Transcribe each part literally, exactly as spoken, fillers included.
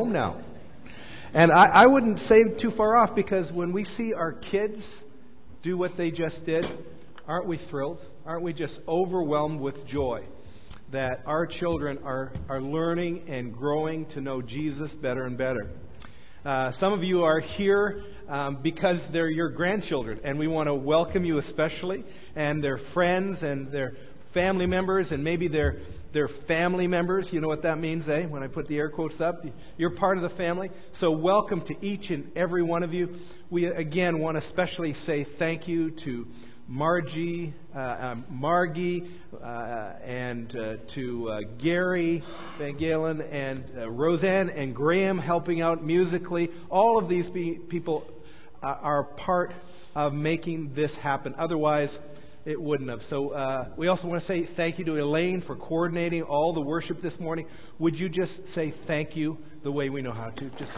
home now. And I, I wouldn't say too far off, because when we see our kids do what they just did, aren't we thrilled? Aren't we just overwhelmed with joy that our children are, are learning and growing to know Jesus better and better? Uh, some of you are here um, because they're your grandchildren, and we want to welcome you especially, and their friends and their family members, and maybe their their family members. You know what that means, eh? When I put the air quotes up, you're part of the family. So welcome to each and every one of you. We again want to especially say thank you to Margie, uh, um, Margie, uh, and uh, to uh, Gary Van Galen, and uh, Roseanne and Graham helping out musically. All of these be- people uh, are part of making this happen. Otherwise, it wouldn't have. So uh, we also want to say thank you to Elaine for coordinating all the worship this morning. Would you just say thank you the way we know how to? Just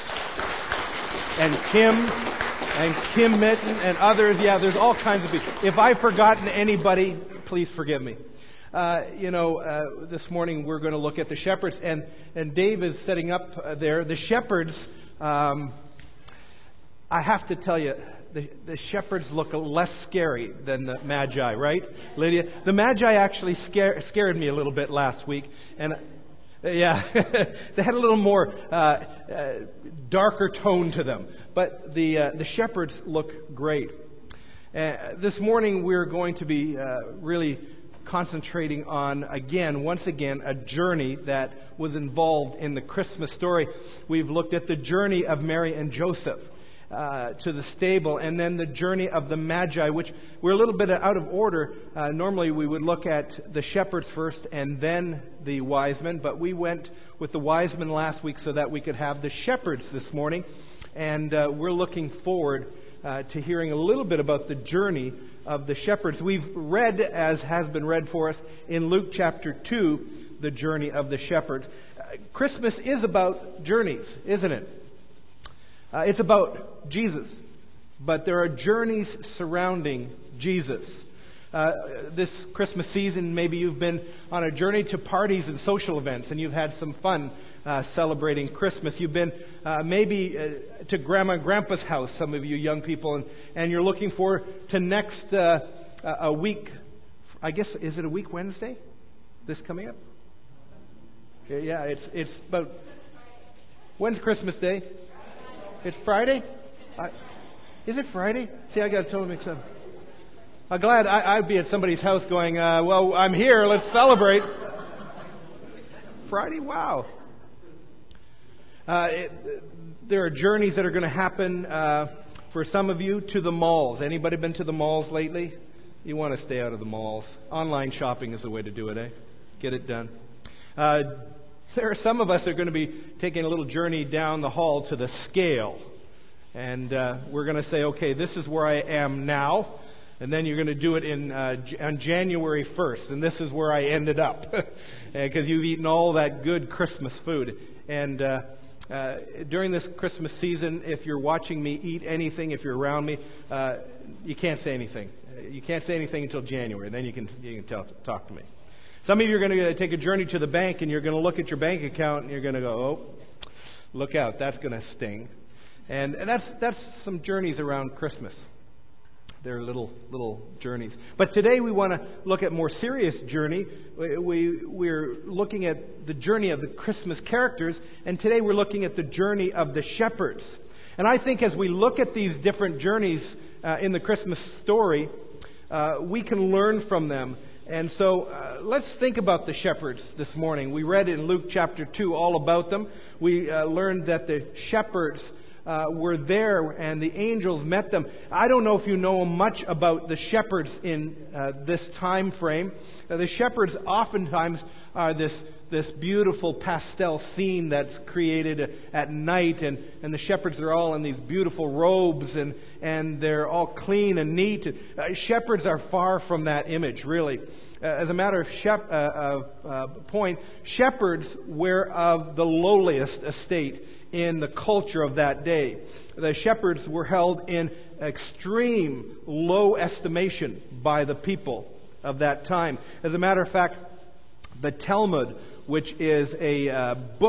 and Kim and Kim Mitten and others. Yeah, there's all kinds of people. If I've forgotten anybody, please forgive me. Uh, you know, uh, this morning we're going to look at the shepherds, and and Dave is setting up uh, there. The shepherds. Um, I have to tell you, the, the shepherds look less scary than the Magi, right, Lydia? The Magi actually scare, scared me a little bit last week, and uh, yeah, they had a little more uh, uh, darker tone to them. But the uh, the shepherds look great. Uh, this morning we're going to be uh, really concentrating on, again, once again, a journey that was involved in the Christmas story. We've looked at the journey of Mary and Joseph Uh, to the stable, and then the journey of the Magi, which we're a little bit out of order. Uh, normally we would look at the shepherds first and then the wise men, but we went with the wise men last week so that we could have the shepherds this morning, and uh, we're looking forward uh, to hearing a little bit about the journey of the shepherds. We've read, as has been read for us in Luke chapter two, the journey of the shepherds. Uh, Christmas is about journeys, isn't it? Uh, it's about Jesus, but there are journeys surrounding Jesus. Uh, this Christmas season, maybe you've been on a journey to parties and social events, and you've had some fun uh, celebrating Christmas. You've been uh, maybe uh, to Grandma and Grandpa's house, some of you young people, and, and you're looking forward to next uh, a week. I guess, is it a week Wednesday? This coming up? Yeah, it's it's about... When's Christmas Day? It's Friday? I, is it Friday? See, I got to totally mix up. I'm glad I, I'd be at somebody's house going, uh, well, I'm here, let's celebrate. Friday? Wow. Uh, it, there are journeys that are going to happen uh, for some of you to the malls. Anybody been to the malls lately? You want to stay out of the malls. Online shopping is the way to do it, eh? Get it done. Uh, There are some of us that are going to be taking a little journey down the hall to the scale. And uh, we're going to say, okay, this is where I am now. And then you're going to do it in uh, on January first. And this is where I ended up. Because you've eaten all that good Christmas food. And uh, uh, during this Christmas season, if you're watching me eat anything, if you're around me, uh, you can't say anything. You can't say anything until January. Then you can, you can tell, talk to me. Some of you are going to take a journey to the bank, and you're going to look at your bank account, and you're going to go, oh, look out, that's going to sting. And, and that's that's some journeys around Christmas. They're little little journeys. But today we want to look at a more serious journey. We, we, we're looking at the journey of the Christmas characters, and today we're looking at the journey of the shepherds. And I think as we look at these different journeys uh, in the Christmas story, uh, we can learn from them. And so uh, let's think about the shepherds this morning. We read in Luke chapter two all about them. We uh, learned that the shepherds uh, were there and the angels met them. I don't know if you know much about the shepherds in uh, this time frame. Uh, the shepherds oftentimes are this this beautiful pastel scene that's created at night, and, and the shepherds are all in these beautiful robes, and, and they're all clean and neat. Uh, shepherds are far from that image, really. Uh, as a matter of shep- uh, uh, point, shepherds were of the lowliest estate in the culture of that day. The shepherds were held in extreme low estimation by the people of that time. As a matter of fact, the Talmud, which is a uh, book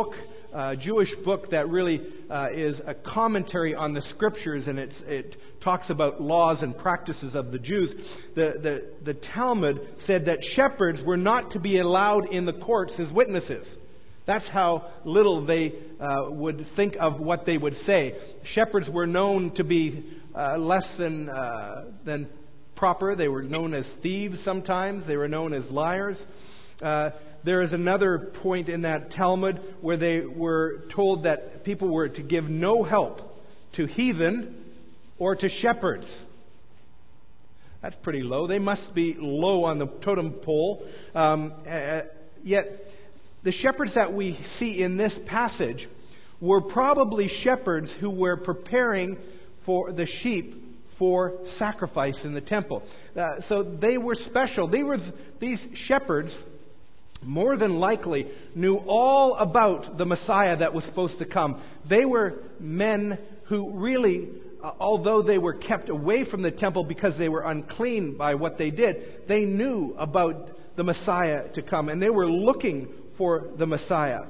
uh, Jewish book that really uh, is a commentary on the Scriptures, and it's, it talks about laws and practices of the Jews. The, the, the Talmud said that shepherds were not to be allowed in the courts as witnesses. That's how little they uh, would think of what they would say. Shepherds were known to be uh, less than uh, than proper. They were known as thieves sometimes. They were known as liars. Uh, there is another point in that Talmud where they were told that people were to give no help to heathen or to shepherds. That's pretty low. They must be low on the totem pole. Um, uh, yet the shepherds that we see in this passage were probably shepherds who were preparing for the sheep for sacrifice in the temple. Uh, so they were special. They were th- these shepherds, more than likely, knew all about the Messiah that was supposed to come. They were men who really, uh, although they were kept away from the temple because they were unclean by what they did, they knew about the Messiah to come, and they were looking for the Messiah.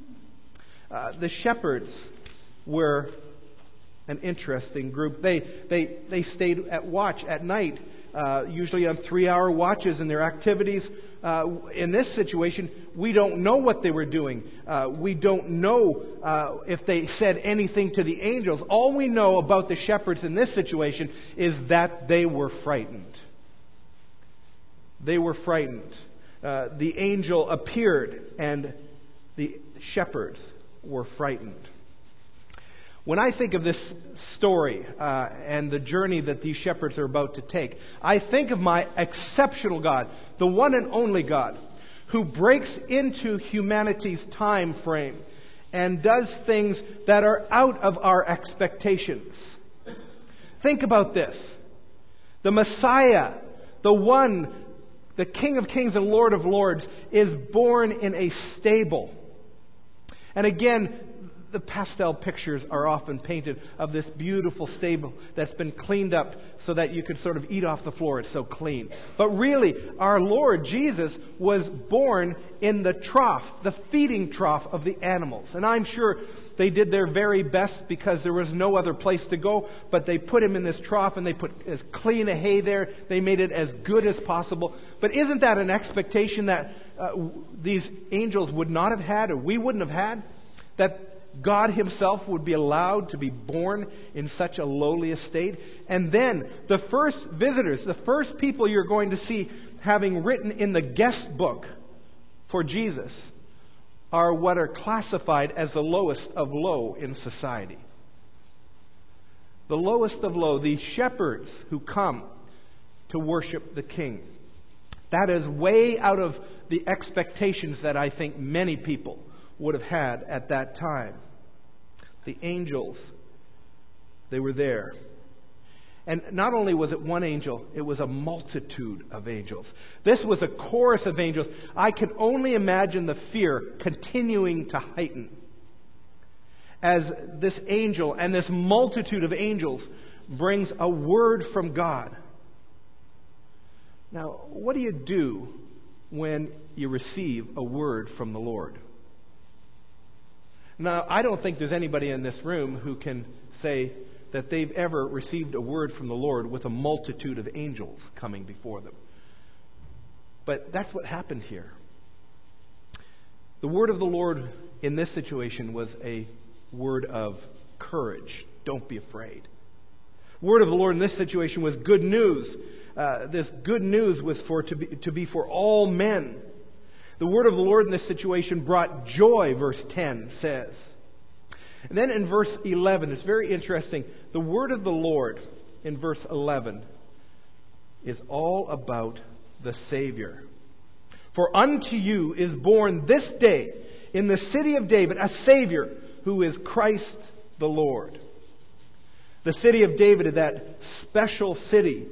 Uh, the shepherds were an interesting group. They they they stayed at watch at night, uh, usually on three-hour watches in their activities. Uh, in this situation, we don't know what they were doing. Uh, we don't know uh, if they said anything to the angels. All we know about the shepherds in this situation is that they were frightened. They were frightened. Uh, the angel appeared, and the shepherds were frightened. When I think of this story uh, and the journey that these shepherds are about to take, I think of my exceptional God, the one and only God, who breaks into humanity's time frame and does things that are out of our expectations. Think about this. The Messiah, the one, the King of Kings and Lord of Lords, is born in a stable. And again, the pastel pictures are often painted of this beautiful stable that's been cleaned up so that you could sort of eat off the floor. It's so clean. But really, our Lord Jesus was born in the trough, the feeding trough of the animals. And I'm sure they did their very best because there was no other place to go, but they put him in this trough and they put as clean a hay there. They made it as good as possible. But isn't that an expectation that uh, these angels would not have had, or we wouldn't have had? That God himself would be allowed to be born in such a lowly estate. And then the first visitors, the first people you're going to see having written in the guest book for Jesus are what are classified as the lowest of low in society. The lowest of low, the shepherds who come to worship the King. That is way out of the expectations that I think many people would have had at that time. The angels, they were there. And not only was it one angel, it was a multitude of angels. This was a chorus of angels. I can only imagine the fear continuing to heighten as this angel and this multitude of angels brings a word from God. Now, what do you do when you receive a word from the Lord? Now, I don't think there's anybody in this room who can say that they've ever received a word from the Lord with a multitude of angels coming before them. But that's what happened here. The word of the Lord in this situation was a word of courage. Don't be afraid. The word of the Lord in this situation was good news. Uh, this good news was for to be, to be for all men. The word of the Lord in this situation brought joy, verse ten says. And then in verse eleven, it's very interesting. The word of the Lord in verse eleven is all about the Savior. For unto you is born this day in the city of David a Savior who is Christ the Lord. The city of David is that special city.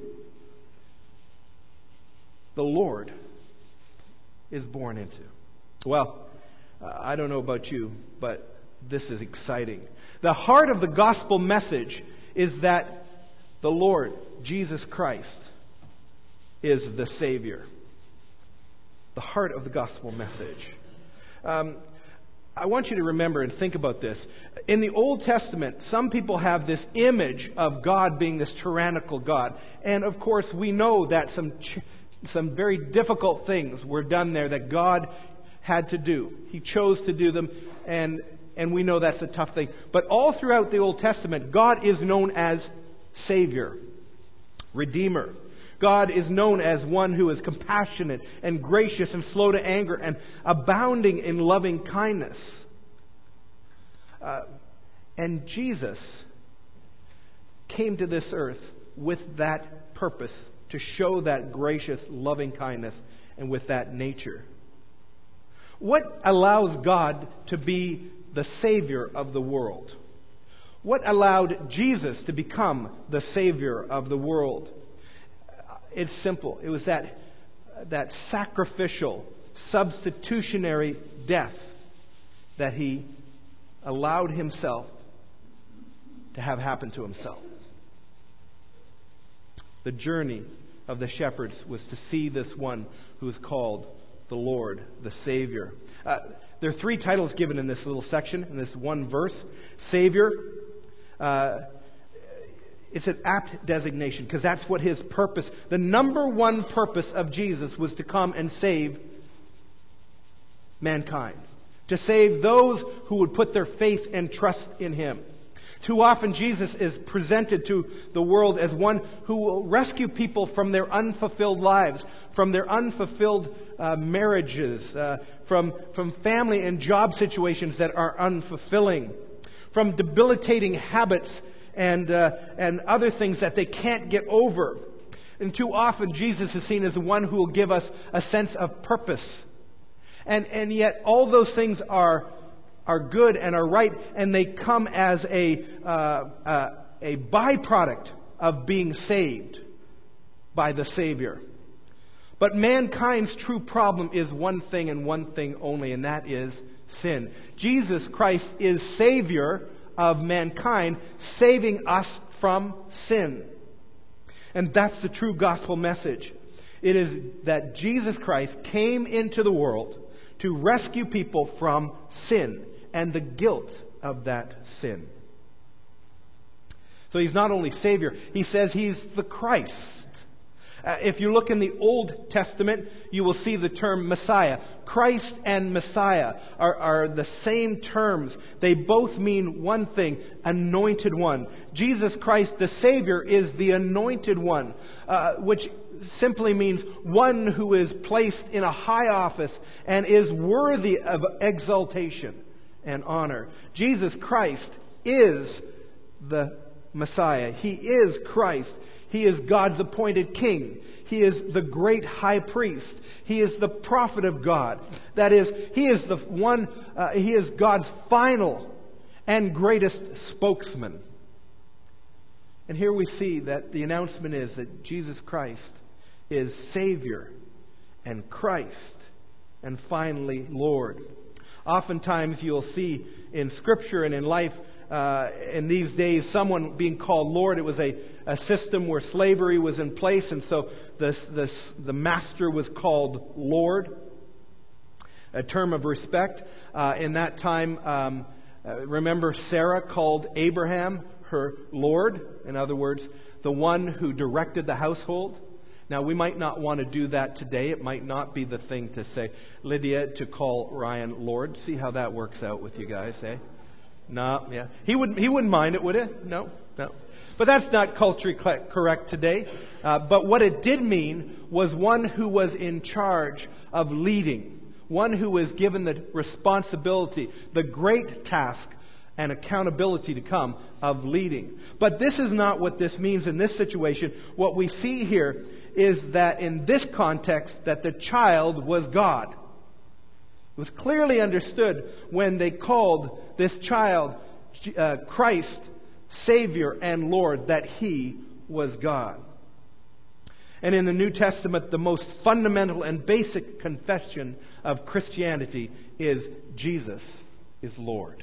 The Lord is born into. Well, uh, I don't know about you, but this is exciting. The heart of the gospel message is that the Lord, Jesus Christ, is the Savior. The heart of the gospel message. Um, I want you to remember and think about this. In the Old Testament, some people have this image of God being this tyrannical God. And of course, we know that some ch- some very difficult things were done there that God had to do. He chose to do them, and, and we know that's a tough thing. But all throughout the Old Testament, God is known as Savior, Redeemer. God is known as one who is compassionate and gracious and slow to anger and abounding in loving kindness. Uh, and Jesus came to this earth with that purpose, to show that gracious, loving kindness and with that nature. What allows God to be the Savior of the world? What allowed Jesus to become the Savior of the world? It's simple. It was that, that sacrificial, substitutionary death that He allowed Himself to have happen to Himself. The journey of the shepherds was to see this one who is called the Lord, the Savior. Uh, there are three titles given in this little section, in this one verse. Savior. Uh, it's an apt designation because that's what His purpose, the number one purpose of Jesus was to come and save mankind. To save those who would put their faith and trust in Him. Too often Jesus is presented to the world as one who will rescue people from their unfulfilled lives, from their unfulfilled uh, marriages, uh, from, from family and job situations that are unfulfilling, from debilitating habits and, uh, and other things that they can't get over. And too often Jesus is seen as the one who will give us a sense of purpose. And, and yet all those things are are good and are right, and they come as a uh, uh, a byproduct of being saved by the Savior. But mankind's true problem is one thing and one thing only, and that is sin. Jesus Christ is Savior of mankind, saving us from sin. And that's the true gospel message. It is that Jesus Christ came into the world to rescue people from sin and the guilt of that sin. So He's not only Savior, He says He's the Christ. Uh, if you look in the Old Testament, you will see the term Messiah. Christ and Messiah are, are the same terms. They both mean one thing, anointed one. Jesus Christ, the Savior, is the anointed one, uh, which simply means one who is placed in a high office and is worthy of exaltation and honor. Jesus Christ is the Messiah. He is Christ. He is God's appointed king. He is the great high priest. He is the prophet of God. That is, He is the one, uh, He is God's final and greatest spokesman. And here we see that the announcement is that Jesus Christ is Savior and Christ and finally Lord. Oftentimes you'll see in Scripture and in life uh, in these days someone being called Lord. It was a, a system where slavery was in place, and so this, this, the master was called Lord, a term of respect. Uh, in that time, um, uh, remember Sarah called Abraham her Lord. In other words, the one who directed the household. Now, we might not want to do that today. It might not be the thing to say, Lydia, to call Ryan Lord. See how that works out with you guys, eh? No, yeah. He wouldn't, he wouldn't mind it, would it? No, no. But that's not culturally correct today. Uh, but what it did mean was one who was in charge of leading. One who was given the responsibility, the great task and accountability to come of leading. But this is not what this means in this situation. What we see here is that in this context that the child was God. It was clearly understood when they called this child uh, Christ, Savior and Lord, that He was God. And in the New Testament, the most fundamental and basic confession of Christianity is Jesus is Lord.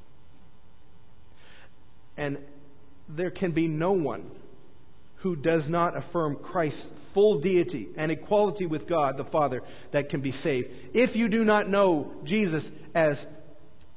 And there can be no one who does not affirm Christ's full deity and equality with God the Father that can be saved. If you do not know Jesus as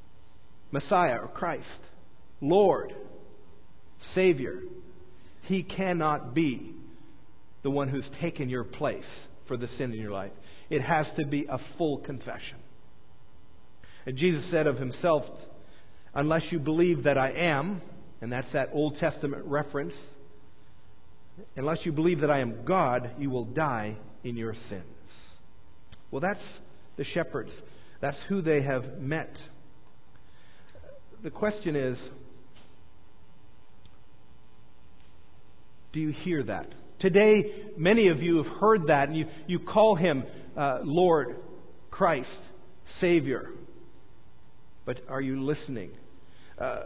Messiah or Christ, Lord, Savior, He cannot be the one who's taken your place for the sin in your life. It has to be a full confession. And Jesus said of Himself, unless you believe that I am, and that's that Old Testament reference, unless you believe that I am God, you will die in your sins. Well, that's the shepherds. That's who they have met. The question is, do you hear that? Today, many of you have heard that, and you, you call Him uh, Lord, Christ, Savior. But are you listening? Uh,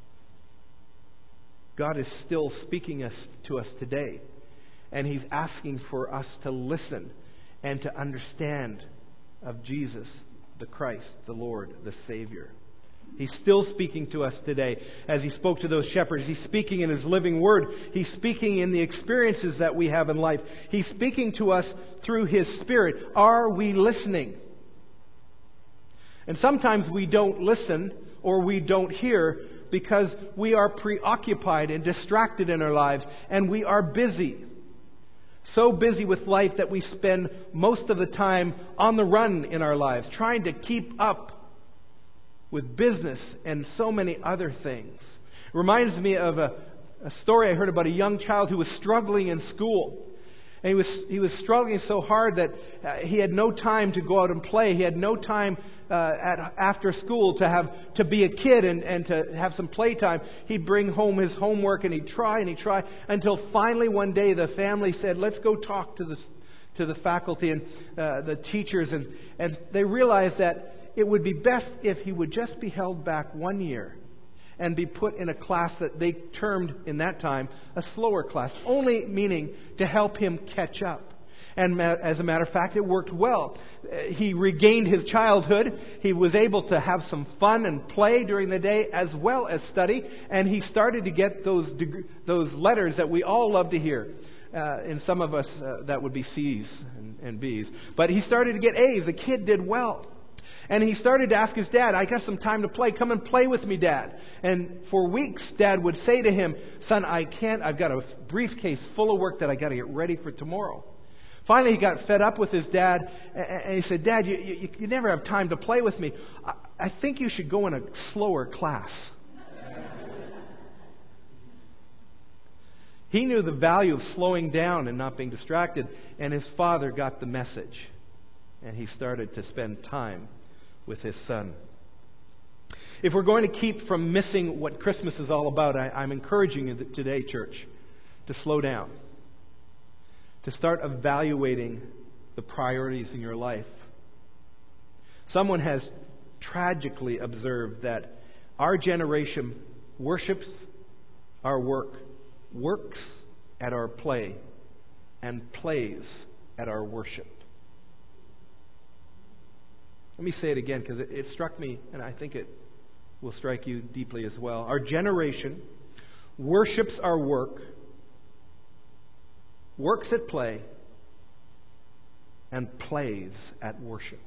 God is still speaking us, to us today, and He's asking for us to listen and to understand of Jesus, the Christ, the Lord, the Savior. He's still speaking to us today as He spoke to those shepherds. He's speaking in His living Word. He's speaking in the experiences that we have in life. He's speaking to us through His Spirit. Are we listening? And sometimes we don't listen or we don't hear because we are preoccupied and distracted in our lives, and we are busy. So busy with life that we spend most of the time on the run in our lives, trying to keep up with business and so many other things. It reminds me of a, a story I heard about a young child who was struggling in school. And he was he was struggling so hard that uh, he had no time to go out and play. He had no time uh, at after school to have to be a kid and, and to have some playtime. He'd bring home his homework and he'd try and he'd try until finally one day the family said, "Let's go talk to the to the faculty and uh, the teachers." And and they realized that it would be best if he would just be held back one year and be put in a class that they termed in that time a slower class, only meaning to help him catch up. And as a matter of fact, it worked well. He regained his childhood. He was able to have some fun and play during the day as well as study. And he started to get those deg- those letters that we all love to hear. Uh, in some of us, uh, that would be C's and, and B's. But he started to get A's. The kid did well. And he started to ask his dad, "I got some time to play. Come and play with me, Dad." And for weeks, Dad would say to him, "Son, I can't. I've got a briefcase full of work that I got to get ready for tomorrow." Finally, he got fed up with his dad, and he said, "Dad, you, you, you never have time to play with me. I, I think you should go in a slower class." He knew the value of slowing down and not being distracted, and his father got the message, and he started to spend time with his son. If we're going to keep from missing what Christmas is all about, I, I'm encouraging you today, church, to slow down, to start evaluating the priorities in your life. Someone has tragically observed that our generation worships our work, works at our play, and plays at our worship. Let me say it again because it, it struck me, and I think it will strike you deeply as well. Our generation worships our work, works at play, and plays at worship.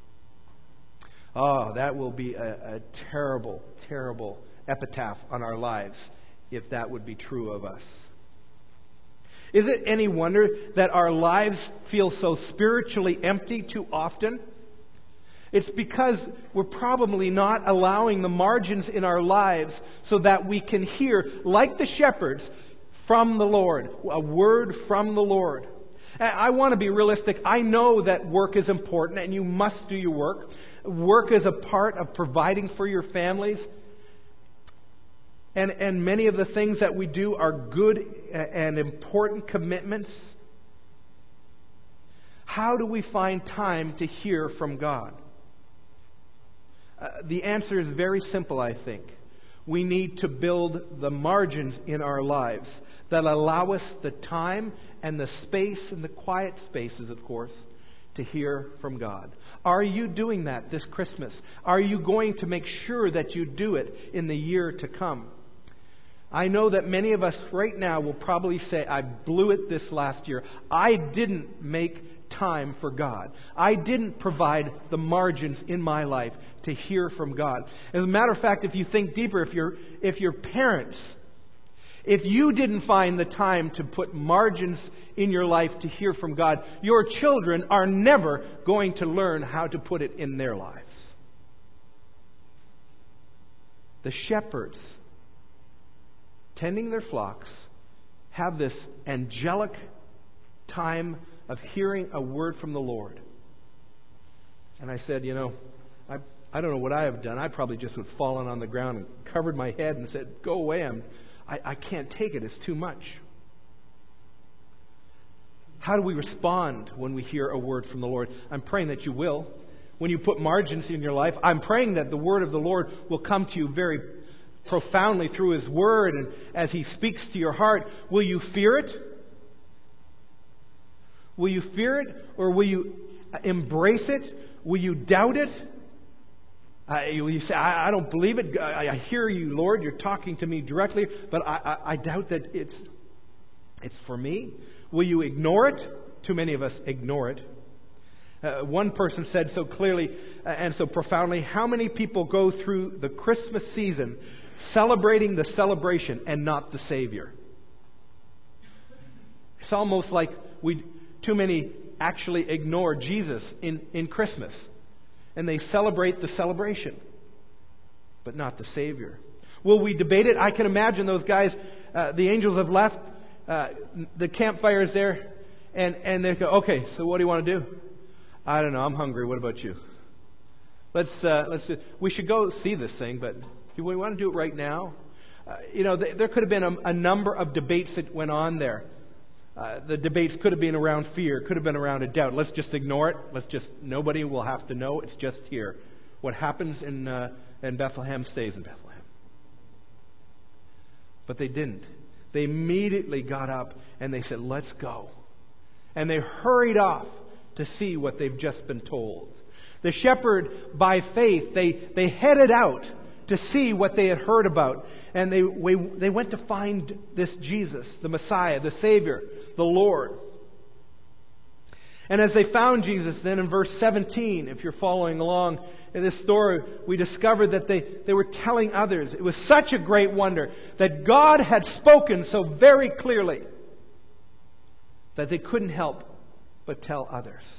Oh, that will be a, a terrible, terrible epitaph on our lives if that would be true of us. Is it any wonder that our lives feel so spiritually empty too often? It's because we're probably not allowing the margins in our lives so that we can hear, like the shepherds, from the Lord, a word from the Lord. I want to be realistic. I know that work is important and you must do your work. Work is a part of providing for your families. And, and many of the things that we do are good and important commitments. How do we find time to hear from God? Uh, the answer is very simple, I think. We need to build the margins in our lives that allow us the time and the space and the quiet spaces, of course, to hear from God. Are you doing that this Christmas? Are you going to make sure that you do it in the year to come? I know that many of us right now will probably say, "I blew it this last year. I didn't make time for God. I didn't provide the margins in my life to hear from God. As a matter of fact, if you think deeper, if your if your parents, if you didn't find the time to put margins in your life to hear from God, your children are never going to learn how to put it in their lives. The shepherds, tending their flocks, have this angelic time of hearing a word from the Lord. And I said, you know, I I don't know what I have done. I probably just would have fallen on the ground and covered my head and said, go away, I'm, I, I can't take it, it's too much. How do we respond when we hear a word from the Lord? I'm praying that you will. When you put margins in your life, I'm praying that the word of the Lord will come to you very profoundly through His Word, and as He speaks to your heart. Will you fear it? Will you fear it, or will you embrace it? Will you doubt it? Uh, will you say, I, I don't believe it. I, I hear you, Lord. You're talking to me directly, but I, I, I doubt that it's it's for me. Will you ignore it? Too many of us ignore it. Uh, one person said so clearly uh, and so profoundly, how many people go through the Christmas season celebrating the celebration and not the Savior? It's almost like we too many actually ignore Jesus in, in Christmas. And they celebrate the celebration, but not the Savior. Will we debate it? I can imagine those guys, uh, the angels have left, uh, the campfire is there, and, and they go, okay, so what do you want to do? I don't know, I'm hungry, what about you? Let's, uh, let's do, we should go see this thing, but do we want to do it right now? Uh, you know, th- there could have been a, a number of debates that went on there. Uh, the debates could have been around fear, could have been around a doubt. Let's just ignore it. Let's just, nobody will have to know. It's just here. What happens in, uh, in Bethlehem stays in Bethlehem. But they didn't. They immediately got up and they said, let's go. And they hurried off to see what they've just been told. The shepherd, by faith, they, they headed out to see what they had heard about. And they, we, they went to find this Jesus, the Messiah, the Savior, the Lord. And as they found Jesus, then in verse seventeen, if you're following along in this story, we discovered that they, they were telling others. It was such a great wonder that God had spoken so very clearly that they couldn't help but tell others.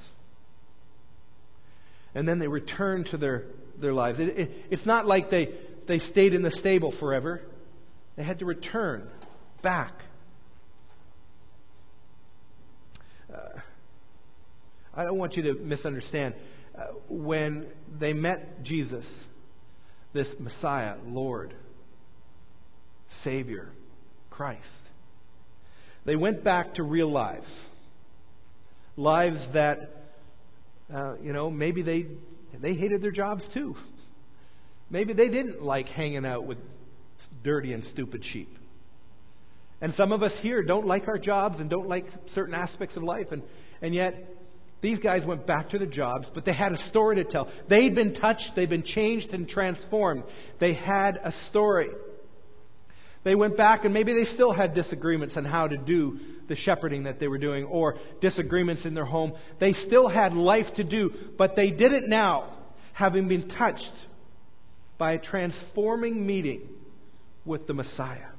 And then they returned to their, their lives. It, it, it's not like they, they stayed in the stable forever. They had to return back. Uh, I don't want you to misunderstand. Uh, when they met Jesus, this Messiah, Lord, Savior, Christ, they went back to real lives. Lives that, uh, you know, maybe they they hated their jobs too. Maybe they didn't like hanging out with dirty and stupid sheep. And some of us here don't like our jobs and don't like certain aspects of life. And, and yet, these guys went back to their jobs, but they had a story to tell. They'd been touched, they'd been changed and transformed. They had a story. They went back and maybe they still had disagreements on how to do the shepherding that they were doing, or disagreements in their home. They still had life to do, but they did it now, having been touched by a transforming meeting with the Messiah.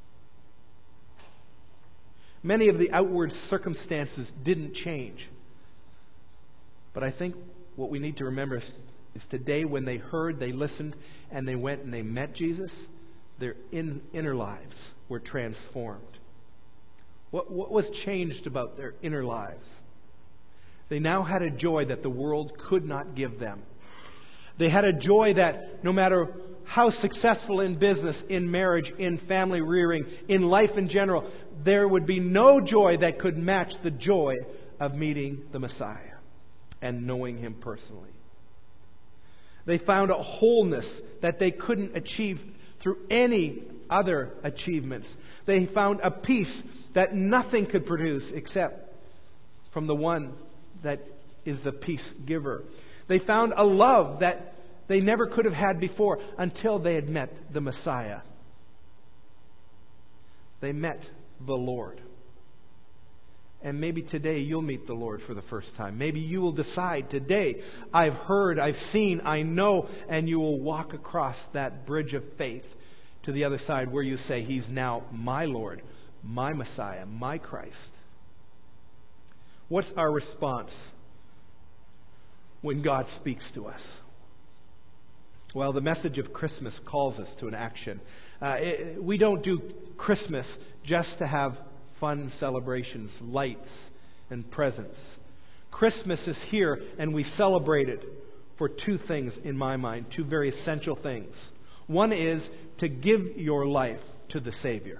Many of the outward circumstances didn't change. But I think what we need to remember is, is today when they heard, they listened, and they went and they met Jesus, their in, inner lives were transformed. What, what was changed about their inner lives? They now had a joy that the world could not give them. They had a joy that no matter how successful in business, in marriage, in family rearing, in life in general, there would be no joy that could match the joy of meeting the Messiah and knowing Him personally. They found a wholeness that they couldn't achieve through any other achievements. They found a peace that nothing could produce except from the one that is the peace giver. They found a love that they never could have had before until they had met the Messiah. They met the Lord. And maybe today you'll meet the Lord for the first time. Maybe you will decide today, I've heard, I've seen, I know, and you will walk across that bridge of faith to the other side where you say, He's now my Lord, my Messiah, my Christ. What's our response when God speaks to us? Well, the message of Christmas calls us to an action. Uh, it, we don't do Christmas just to have fun celebrations, lights, and presents. Christmas is here, and we celebrate it for two things in my mind, two very essential things. One is to give your life to the Savior.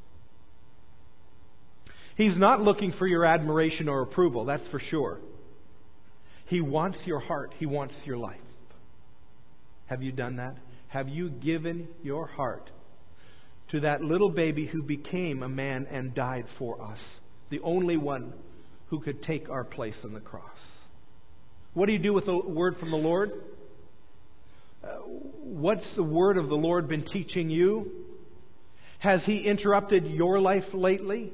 He's not looking for your admiration or approval, that's for sure. He wants your heart. He wants your life. Have you done that? Have you given your heart to that little baby who became a man and died for us? The only one who could take our place on the cross. What do you do with the word from the Lord? Uh, what's the word of the Lord been teaching you? Has He interrupted your life lately?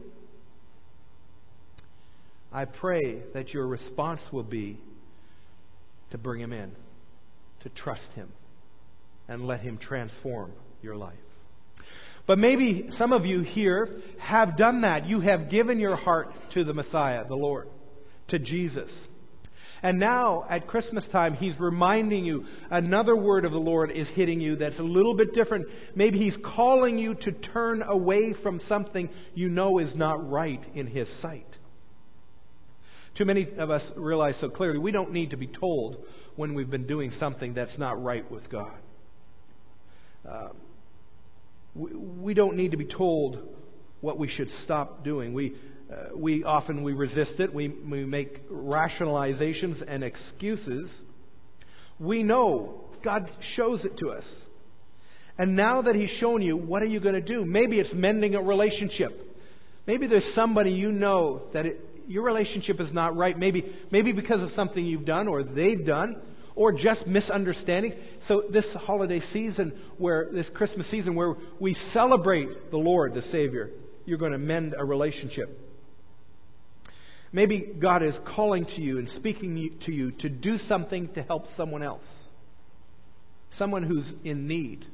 I pray that your response will be to bring Him in, to trust Him, and let Him transform your life. But maybe some of you here have done that. You have given your heart to the Messiah, the Lord, to Jesus. And now, at Christmas time, He's reminding you, another word of the Lord is hitting you that's a little bit different. Maybe He's calling you to turn away from something you know is not right in His sight. Too many of us realize so clearly we don't need to be told when we've been doing something that's not right with God. Uh, we, we don't need to be told what we should stop doing. We uh, we often we resist it. We we make rationalizations and excuses. We know God shows it to us, and now that He's shown you, what are you going to do? Maybe it's mending a relationship. Maybe there's somebody you know that it, your relationship is not right. Maybe maybe because of something you've done or they've done, or just misunderstandings. So this holiday season, where this Christmas season, where we celebrate the Lord, the Savior, you're going to mend a relationship. Maybe God is calling to you and speaking to you to do something to help someone else, someone who's in need.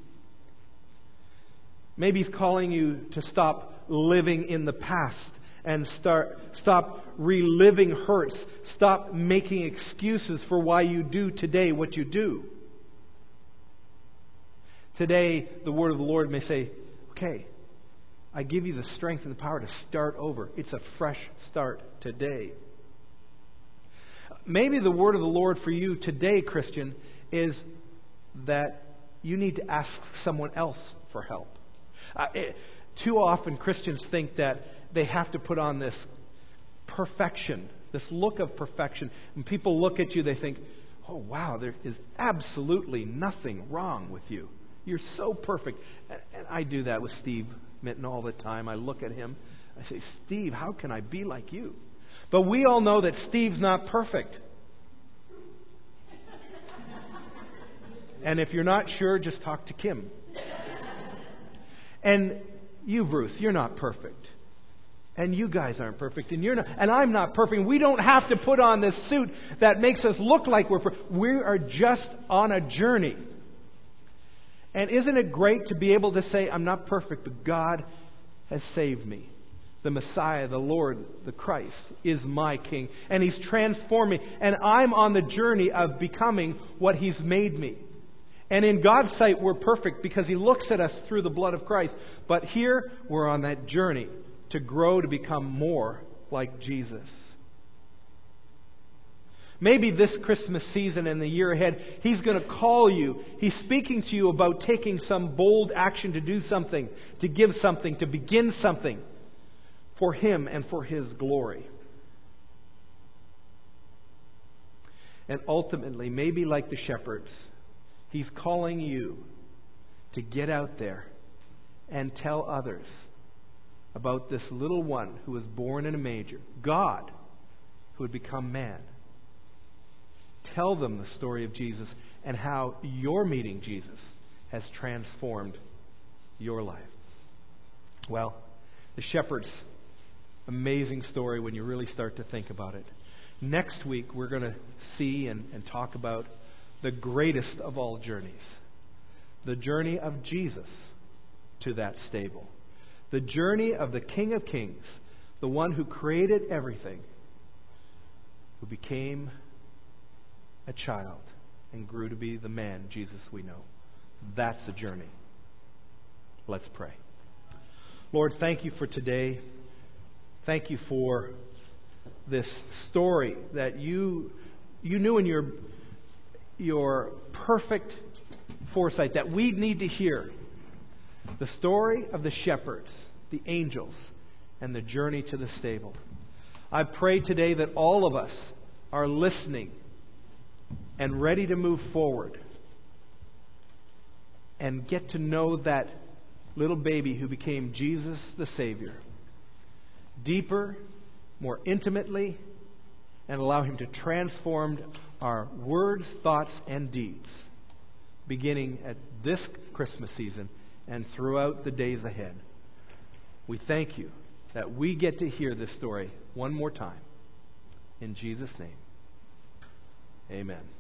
Maybe He's calling you to stop living in the past and start stop reliving hurts. Stop making excuses for why you do today what you do. Today, the word of the Lord may say, okay, I give you the strength and the power to start over. It's a fresh start today. Maybe the word of the Lord for you today, Christian, is that you need to ask someone else for help. Uh, it, too often Christians think that they have to put on this perfection, this look of perfection. When people look at you, they think, oh, wow, there is absolutely nothing wrong with you. You're so perfect. And, and I do that with Steve Mitten all the time. I look at him. I say, Steve, how can I be like you? But we all know that Steve's not perfect. And if you're not sure, just talk to Kim. And you, Bruce, you're not perfect. And you guys aren't perfect, and you're not, and I'm not perfect. We don't have to put on this suit that makes us look like we're perfect. We are just on a journey. And isn't it great to be able to say, I'm not perfect, but God has saved me. The Messiah, the Lord, the Christ, is my King, and He's transformed me, and I'm on the journey of becoming what He's made me. And in God's sight, we're perfect because He looks at us through the blood of Christ. But here, we're on that journey to grow to become more like Jesus. Maybe this Christmas season and the year ahead, He's going to call you. He's speaking to you about taking some bold action to do something, to give something, to begin something for Him and for His glory. And ultimately, maybe like the shepherds, He's calling you to get out there and tell others about this little one who was born in a manger, God, who had become man. Tell them the story of Jesus and how your meeting Jesus has transformed your life. Well, the shepherds amazing story when you really start to think about it. Next week, we're going to see and, and talk about the greatest of all journeys, the journey of Jesus to that stable, the journey of the King of Kings, the one who created everything, who became a child and grew to be the man, Jesus, we know. That's a journey. Let's pray. Lord, thank you for today. Thank you for this story that you you knew in your your perfect foresight that we need to hear. The story of the shepherds, the angels, and the journey to the stable. I pray today that all of us are listening and ready to move forward and get to know that little baby who became Jesus the Savior deeper, more intimately, and allow him to transform our words, thoughts, and deeds, beginning at this Christmas season and throughout the days ahead. We thank you that we get to hear this story one more time. In Jesus' name, amen.